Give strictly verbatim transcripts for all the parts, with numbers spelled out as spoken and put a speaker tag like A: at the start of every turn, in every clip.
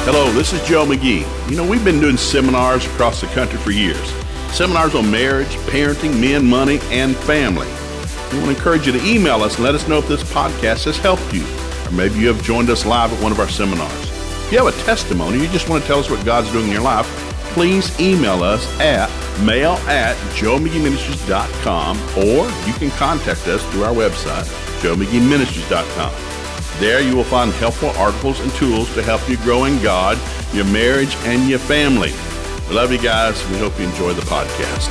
A: Hello, this is Joe McGee. You know, we've been doing seminars across the country for years. Seminars on marriage, parenting, men, money, and family. We want to encourage you to email us and let us know if this podcast has helped you. Or maybe you have joined us live at one of our seminars. If you have a testimony, you just want to tell us what God's doing in your life, please email us at mail at joe mcgee ministries dot com, or you can contact us through our website, joe mcgee ministries dot com. There you will find helpful articles and tools to help you grow in God, your marriage, and your family. We love you guys. We hope you enjoy the podcast.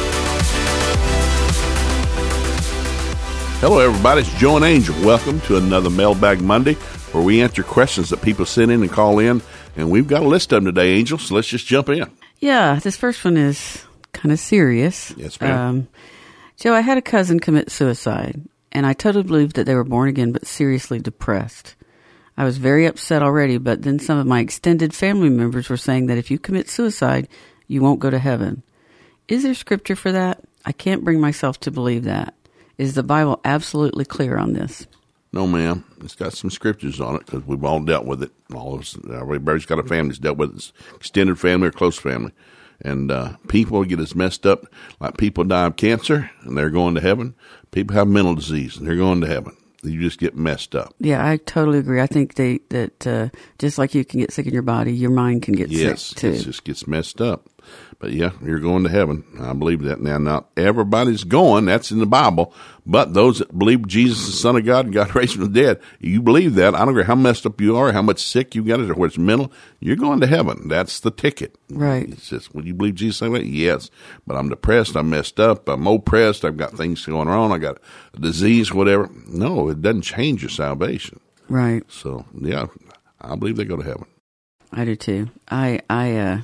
A: Hello, everybody. It's Joe and Angel. Welcome to another Mailbag Monday, where we answer questions that people send in and call in. And we've got a list of them today, Angel, so let's just jump in.
B: Yeah, this first one is kind of serious.
A: Yes, ma'am.
B: Um, Joe, I had a cousin commit suicide, and I totally believed that they were born again but seriously depressed. I was very upset already, but then some of my extended family members were saying that if you commit suicide, you won't go to heaven. Is there scripture for that? I can't bring myself to believe that. Is the Bible absolutely clear on this?
A: No, ma'am. It's got some scriptures on it because we've all dealt with it. All of us, everybody's got a family that's dealt with it, extended family or close family. And uh, people get as messed up, like people die of cancer and they're going to heaven. People have mental disease and they're going to heaven. You just get messed up.
B: Yeah, I totally agree. I think they, that uh, just like you can get sick in your body, your mind can get
A: yes,
B: sick too.
A: Yes, it just gets messed up. But yeah, you're going to heaven. I believe that. Now, not everybody's going. That's in the Bible. But those that believe Jesus is the Son of God and God raised from the dead, you believe that. I don't care how messed up you are, how much sick you got, or whether it's mental, you're going to heaven. That's the ticket.
B: Right.
A: It's just, would you believe Jesus? Yes. But I'm depressed. I'm messed up. I'm oppressed. I've got things going on. I got a disease, whatever. No, it doesn't change your salvation.
B: Right.
A: So, yeah, I believe they go to heaven.
B: I do too. I, I, uh,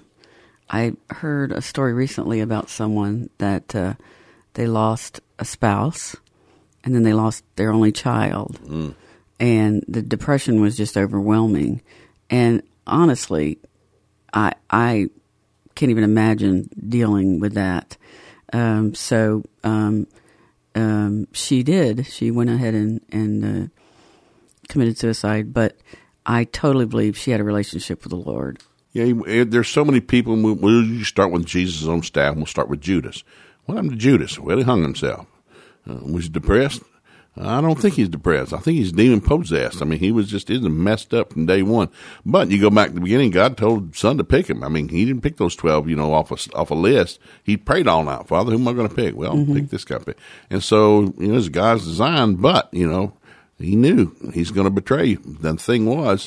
B: I heard a story recently about someone that uh, they lost a spouse, and then they lost their only child, mm. and the depression was just overwhelming. And honestly, I I can't even imagine dealing with that. Um, so um, um, she did. She went ahead and and uh, committed suicide. But I totally believe she had a relationship with the Lord.
A: Yeah, there's so many people. We'll start with Jesus' own staff. We'll start with Judas. What happened to Judas? Well, he hung himself. Uh, was he depressed? I don't think he's depressed. I think he's demon possessed. I mean, he was just isn't messed up from day one. But you go back to the beginning, God told son to pick him. I mean, he didn't pick those twelve, you know, off a, off a list. He prayed all night, Father, who am I going to pick? Well, mm-hmm. pick this guy. And so, you know, it's God's design, but, you know, he knew he's going to betray you. The thing was,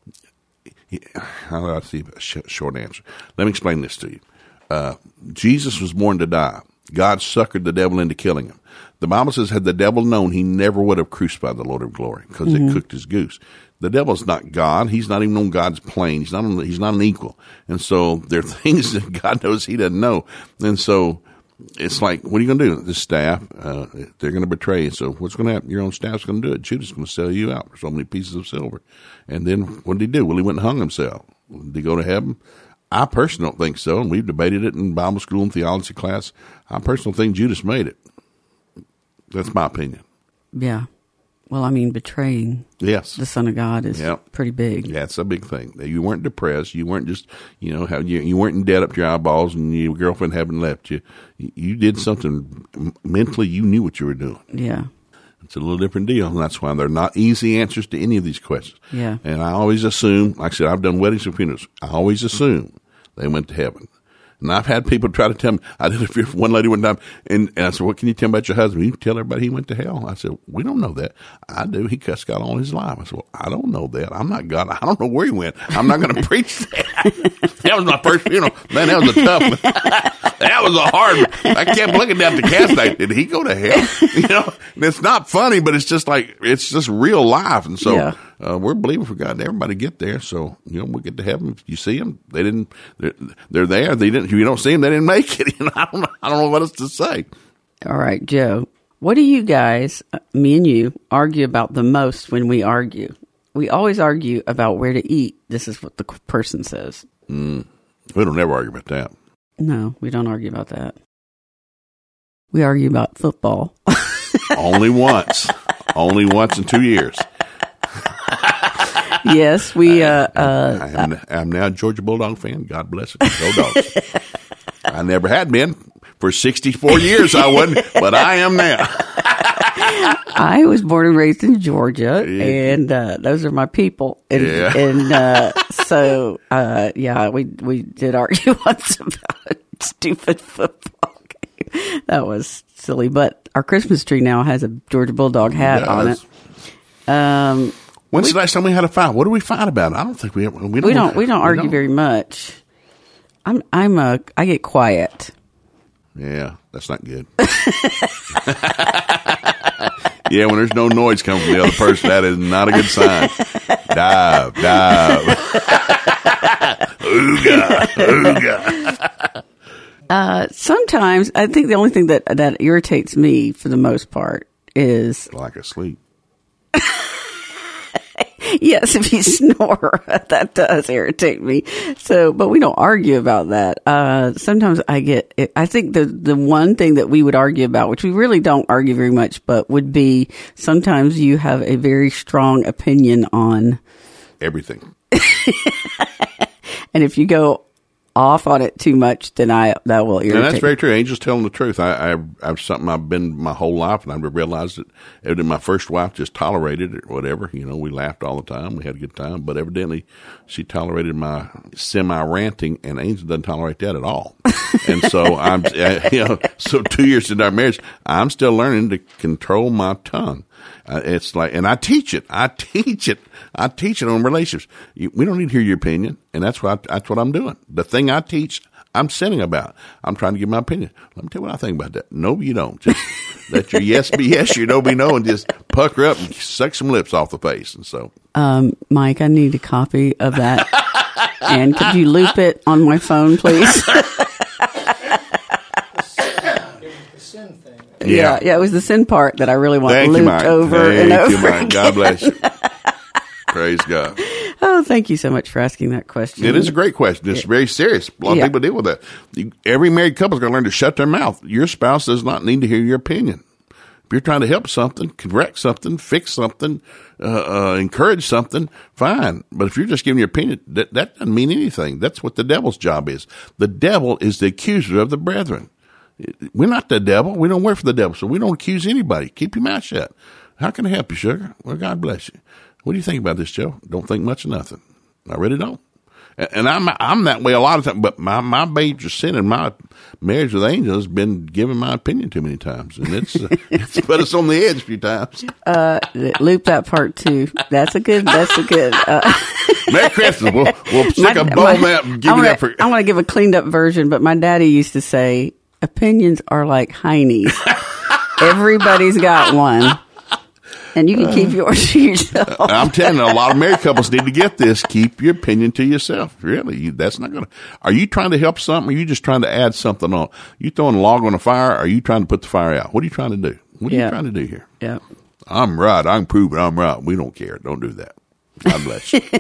A: how do I see a short answer? Let me explain this to you. Uh, Jesus was born to die. God suckered the devil into killing him. The Bible says, had the devil known, he never would have crucified the Lord of glory because mm-hmm. it cooked his goose. The devil's not God. He's not even on God's plane. He's not on, he's not an equal. And so there are things that God knows he doesn't know. And so it's like, what are you going to do? The staff, uh, they're going to betray you. So what's going to happen? Your own staff's going to do it. Judas is going to sell you out for so many pieces of silver. And then what did he do? Well, he went and hung himself. Did he go to heaven? I personally don't think so. And we've debated it in Bible school and theology class. I personally think Judas made it. That's my opinion.
B: Yeah. Well, I mean, betraying
A: yes.
B: the Son of God is yep. pretty big.
A: Yeah, it's a big thing. You weren't depressed. You weren't just, you know, how you, you weren't in debt up to your eyeballs and your girlfriend hadn't left you. You did something mentally. You knew what you were doing.
B: Yeah.
A: It's a little different deal, and that's why they're not easy answers to any of these questions.
B: Yeah.
A: And I always assume, like I said, I've done weddings and funerals. I always assume they went to heaven. And I've had people try to tell me, I did it for one lady one time, and, and I said, what can you tell me about your husband? You tell everybody he went to hell. I said, we don't know that. I do. He cussed God all his life. I said, well, I don't know that. I'm not God. I don't know where he went. I'm not going to preach that. That was my first funeral. Man, that was a tough one. That was a hard one. I kept looking down at the casket. Did he go to hell? You know, and it's not funny, but it's just like, it's just real life. And so, yeah. Uh, we're believing for God and everybody to get there. So, you know, we get to heaven. If you see them, they didn't, they're, they're there. They didn't, if you don't see them, they didn't make it. You know, I don't know, I don't know what else to say.
B: All right, Joe, what do you guys, me and you, argue about the most when we argue? We always argue about where to eat. This is what the person says.
A: Mm, we don't ever argue about that.
B: No, we don't argue about that. We argue about football.
A: Only once. Only once in two years.
B: Yes, we. Uh, uh,
A: I am, I'm now a Georgia Bulldog fan. God bless it. Go Dogs. I never had been. For sixty-four years I wasn't, but I am now.
B: I was born and raised in Georgia, yeah. and uh, those are my people. And,
A: yeah.
B: and uh, so, uh, yeah, we we did argue once about a stupid football game. That was silly. But our Christmas tree now has a Georgia Bulldog hat on it. Um,
A: When's
B: we,
A: the last time we had a fight? What do we fight about? I don't think we ever. We don't.
B: We don't, we don't argue we don't. very much. I'm I'm a I get quiet.
A: Yeah, that's not good. Yeah, when there's no noise coming from the other person, that is not a good sign. Dive, dive. Ooga, ooga.
B: Uh, sometimes I think the only thing that that irritates me for the most part is
A: like asleep.
B: Yes, if you snore, that does irritate me. So, but we don't argue about that. Uh, sometimes I get, I think the, the one thing that we would argue about, which we really don't argue very much, but would be sometimes you have a very strong opinion on
A: everything.
B: And if you go off on it too much, then I, that will irritate.
A: And that's very true. Angel's telling the truth. I, I, I've something I've been my whole life, and I've realized it. Evidently, my first wife just tolerated it or whatever. You know, we laughed all the time. We had a good time. But evidently, she tolerated my semi-ranting, and Angel doesn't tolerate that at all. And so, I'm, you know, so two years into our marriage, I'm still learning to control my tongue. Uh, it's like, and I teach it. I teach it. I teach it on relationships. You, we don't need to hear your opinion, and that's what I, that's what I'm doing. The thing I teach, I'm sinning about. I'm trying to give my opinion. Let me tell you what I think about that. No, you don't. Just let your yes be yes, your no be no, and just pucker up and suck some lips off the face. And so,
B: um, Mike, I need a copy of that, and could you loop it on my phone, please?
A: Yeah.
B: yeah, yeah, it was the sin part that I really want
A: thank
B: looped
A: you, Mike.
B: over
A: thank
B: and over
A: you, Mike.
B: again.
A: God bless you. Praise God.
B: Oh, thank you so much for asking that question.
A: It is a great question. It's very serious. A lot of
B: yeah.
A: people deal with that. You, every married couple is going to learn to shut their mouth. Your spouse does not need to hear your opinion. If you're trying to help something, correct something, fix something, uh, uh, encourage something, fine. But if you're just giving your opinion, that, that doesn't mean anything. That's what the devil's job is. The devil is the accuser of the brethren. We're not the devil. We don't work for the devil, so we don't accuse anybody. Keep your mouth shut. How can I help you, sugar? Well, God bless you. What do you think about this, Joe? Don't think much of nothing. I really don't. And I'm I'm that way a lot of times, but my, my major sin in my marriage with Angel has been giving my opinion too many times, and it's uh, it's put us on the edge a few times.
B: Uh, loop that part too. That's a good. That's a good. Uh,
A: Merry Christmas. We'll, we'll stick my, a bow on that and give
B: I'm
A: you
B: gonna,
A: that. For,
B: I'm going to give a cleaned up version, but my daddy used to say, opinions are like heinies. Everybody's got one. And you can keep yours to yourself.
A: I'm telling you, a lot of married couples need to get this. Keep your opinion to yourself. Really, you, that's not going to. Are you trying to help something, or are you just trying to add something on? You throwing a log on a fire, or are you trying to put the fire out? What are you trying to do? What are
B: yeah.
A: you trying to do here?
B: Yeah.
A: I'm right. I can prove it. I'm right. We don't care. Don't do that. God bless you.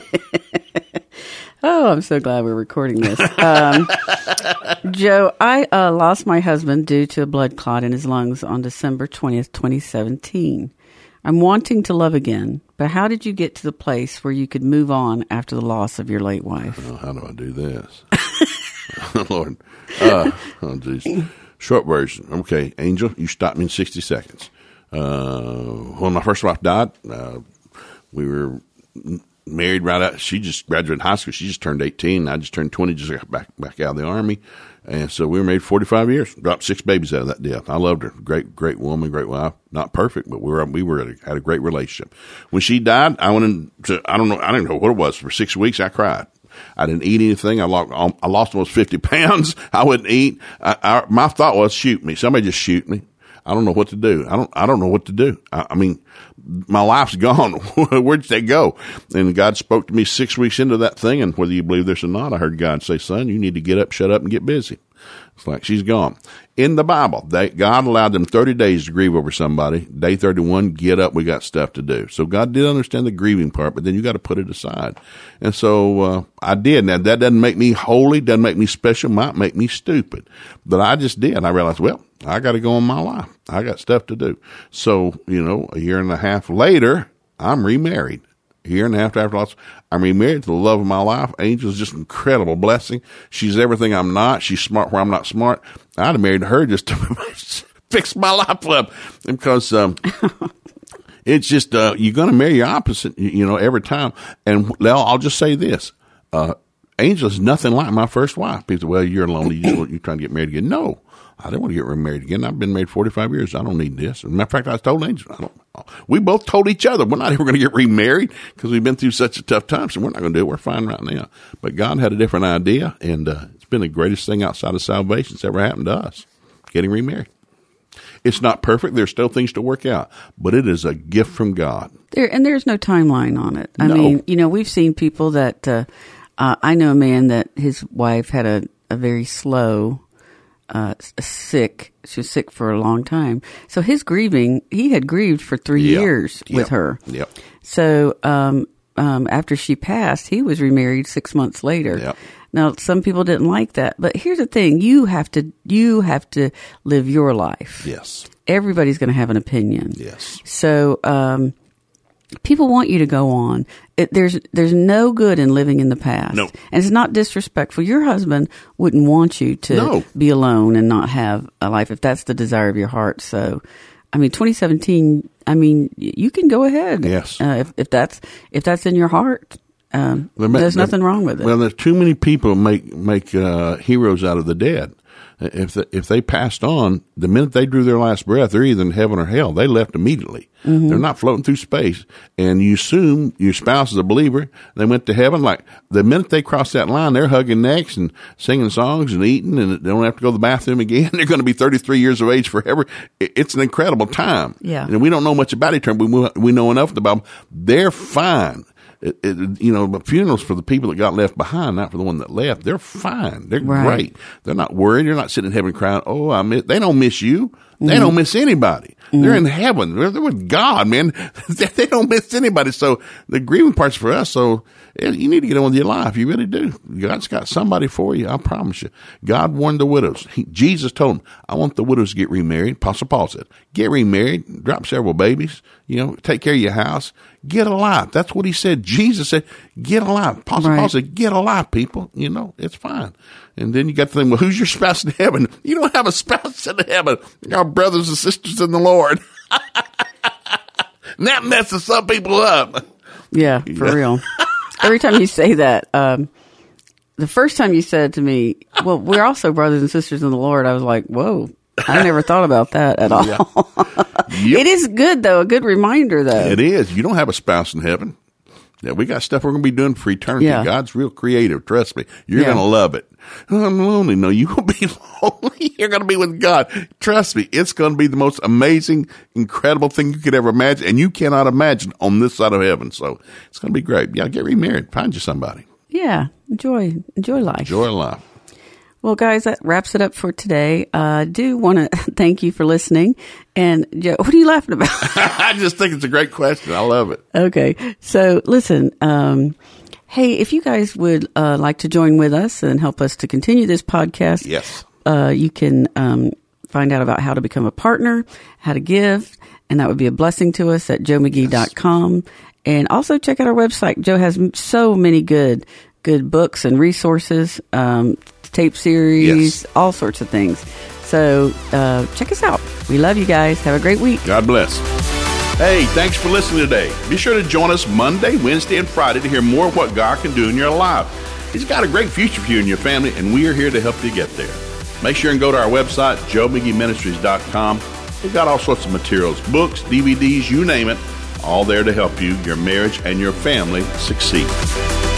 B: Oh, I'm so glad we're recording this. Um, Joe, I uh, lost my husband due to a blood clot in his lungs on December twentieth, twenty seventeen. I'm wanting to love again, but how did you get to the place where you could move on after the loss of your late wife?
A: Oh, how do I do this? Lord. Uh, oh, geez. Short version. Okay, Angel, you stopped me in sixty seconds. Uh, when my first wife died, uh, we were married right out. She just graduated high school. She just turned eighteen. I just turned twenty, just got back, back out of the Army. And so we were married forty-five years, dropped six babies out of that death. I loved her. Great, great woman, great wife. Not perfect, but we were, we were, had a great relationship. When she died, I went into, I don't know, I didn't know what it was. For six weeks, I cried. I didn't eat anything. I lost, I lost almost fifty pounds. I wouldn't eat. I, I, my thought was, shoot me. Somebody just shoot me. I don't know what to do. I don't, I don't know what to do. I, I mean, my life's gone. Where'd they go? And God spoke to me six weeks into that thing. And whether you believe this or not, I heard God say, son, you need to get up, shut up, and get busy. It's like she's gone. In the Bible, they, God allowed them thirty days to grieve over somebody. Day thirty-one, get up, we got stuff to do. So God did understand the grieving part, but then you got to put it aside. And so uh, I did. Now, that doesn't make me holy, doesn't make me special, might make me stupid. But I just did. I realized, well, I got to go on my life. I got stuff to do. So, you know, a year and a half later, I'm remarried. a year and a half after I lost, I'm remarried to the love of my life. Angel's just an incredible blessing. She's everything I'm not. She's smart where I'm not smart. I'd have married her just to fix my life up because um, it's just uh, you're going to marry your opposite, you know, every time. And well, I'll just say this. Uh, Angel is nothing like my first wife. People say, well, you're lonely. You, you're trying to get married again. No, I don't want to get remarried again. I've been married forty-five years. I don't need this. As a matter of fact, I told Angel, I don't. We both told each other we're not ever going to get remarried because we've been through such a tough time. So we're not going to do it. We're fine right now. But God had a different idea, and uh, it's been the greatest thing outside of salvation that's ever happened to us, getting remarried. It's not perfect. There's still things to work out, but it is a gift from God.
B: There and there's no timeline on it. I
A: No.
B: mean, you know, we've seen people that uh, uh, I know a man that his wife had a, a very slow, uh, sick. She was sick for a long time. So his grieving, he had grieved for three
A: Yep.
B: years with
A: Yep.
B: her.
A: Yep.
B: So um, um, after she passed, he was remarried six months later.
A: Yep.
B: Now, some people didn't like that, but here's the thing: you have to you have to live your life.
A: Yes.
B: Everybody's going to have an opinion.
A: Yes.
B: So um, people want you to go on. It, there's there's no good in living in the past.
A: No.
B: And it's not disrespectful. Your husband wouldn't want you to
A: No.
B: be alone and not have a life if that's the desire of your heart. So, I mean, twenty seventeen. I mean, y- you can go ahead.
A: Yes.
B: Uh, if if that's if that's in your heart. Um,
A: There ma-
B: there's
A: there-
B: nothing wrong with it.
A: Well, there's too many people make make uh, heroes out of the dead. If the, if they passed on, the minute they drew their last breath, they're either in heaven or hell. They left immediately.
B: Mm-hmm.
A: They're not floating through space. And you assume your spouse is a believer. They went to heaven. Like the minute they cross that line, they're hugging necks and singing songs and eating, and they don't have to go to the bathroom again. They're going to be thirty-three years of age forever. It- It's an incredible time.
B: Yeah.
A: And we don't know much about eternity, but we we know enough about them. They're fine. It, it, you know, but funerals for the people that got left behind, not for the one that left. They're fine. They're
B: Right.
A: great. They're not worried. You're not sitting in heaven crying, oh, I miss. They don't miss you. They
B: Mm-hmm.
A: don't miss anybody. They're in heaven. They're, they're with God, man. they, they don't miss anybody. So the grieving part's for us. So eh, you need to get on with your life. You really do. God's got somebody for you. I promise you. God warned the widows. He, Jesus told them, I want the widows to get remarried. Apostle Paul said, get remarried, drop several babies, you know, take care of your house, get a life. That's what he said. Jesus said, get a life. Apostle
B: Right.
A: Paul said, get a life, people. You know, it's fine. And then you got to think, well, who's your spouse in heaven? You don't have a spouse in heaven. You're brothers and sisters in the Lord. And that messes some people up.
B: Yeah, for
A: Yeah.
B: real. Every time you say that, um, the first time you said to me, well, we're also brothers and sisters in the Lord, I was like, whoa, I never thought about that at all.
A: Yeah. Yep.
B: It is good, though, a good reminder, though.
A: It is. You don't have a spouse in heaven. Yeah, we got stuff we're going to be doing for eternity.
B: Yeah.
A: God's real creative. Trust me. You're
B: Yeah.
A: going to love it. Oh, I'm lonely. No, you won't be lonely. You're going to be with God. Trust me. It's going to be the most amazing, incredible thing you could ever imagine. And you cannot imagine on this side of heaven. So it's going to be great. Yeah, get remarried. Find you somebody.
B: Yeah, enjoy enjoy life.
A: Enjoy life.
B: Well, guys, that wraps it up for today. I uh, do want to thank you for listening. And, Joe, what are you laughing about?
A: I just think it's a great question. I love it.
B: Okay. So listen, um, hey, if you guys would uh, like to join with us and help us to continue this podcast,
A: Yes.
B: uh, you can um, find out about how to become a partner, how to give, and that would be a blessing to us at joe mcgee dot com. And also check out our website. Joe has m- so many good, good books and resources, um, tape series,
A: Yes.
B: all sorts of things. So uh, check us out. We love you guys. Have a great week.
A: God bless. Hey, thanks for listening today. Be sure to join us Monday, Wednesday, and Friday to hear more of what God can do in your life. He's got a great future for you and your family, and we are here to help you get there. Make sure and go to our website, joe mcgee ministries dot com. We've got all sorts of materials, books, D V Ds, you name it, all there to help you, your marriage, and your family succeed.